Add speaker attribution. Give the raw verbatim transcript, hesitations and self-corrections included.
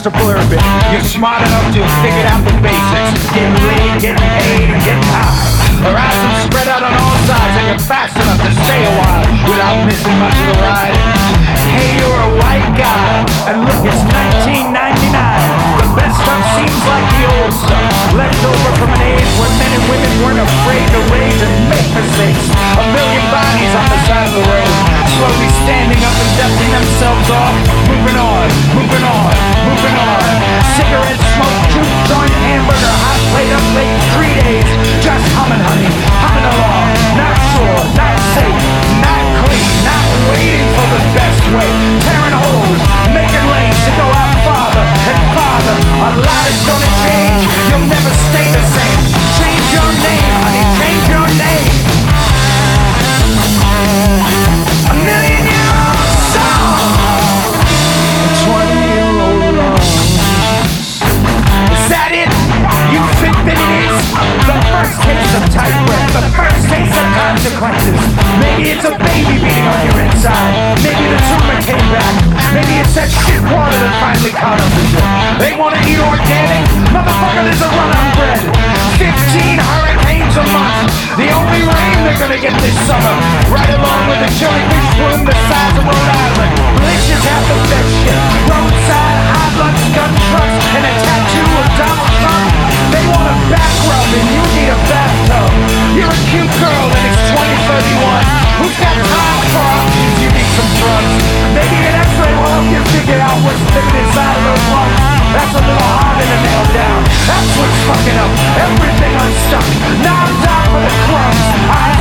Speaker 1: to blurb it. You're smart enough to have figured out the basics. Getting laid, getting paid, and getting high. Or eyes are spread out on all sides, and you're fast enough to stay a while without missing much of the ride. Hey, you're a white guy, and look, it's nineteen ninety-nine. The best stuff seems like the old stuff, left over from an age where men and women weren't afraid to rage and make mistakes. A million bodies on the side of the road, slowly standing up and dusting themselves off. Moving on, moving on, moving on. Cigarette smoke, juke joint, hamburger, hot plate up late, three days. Just humming, honey, humming along. Not sure, not safe, not clean, not waiting for the best way. Tearing holes, making lanes to go out farther and farther. A lot is gonna change, you'll never stay the same. Change your name, honey, change your name. A million year old song, a twenty year old love. Is that it? You think that it is? The first case of tight breath, the first case of consequences. Maybe it's a baby beating on your inside. Maybe the tumor came back. Maybe it's that shit water that finally caught up with you. They wanna eat organic? Motherfucker, there's a run on bread. Fifteen hurricanes a month. The only rain they're gonna get this summer. Right along with the chili fish bloom the size of Rhode Island. Militias have the best shit. Roadside, high lunch, gun trucks, and a tattoo of Donald Trump. They want a back rub and you need a bathtub. You're a cute girl and it's twenty thirty-one. Who's got time for options? You need some drugs. Maybe an x-ray will help you figure out what's sticking inside of those lungs. That's a little harder to nail down. That's what's fucking up everything unstuck. Now I'm down for the crumbs. I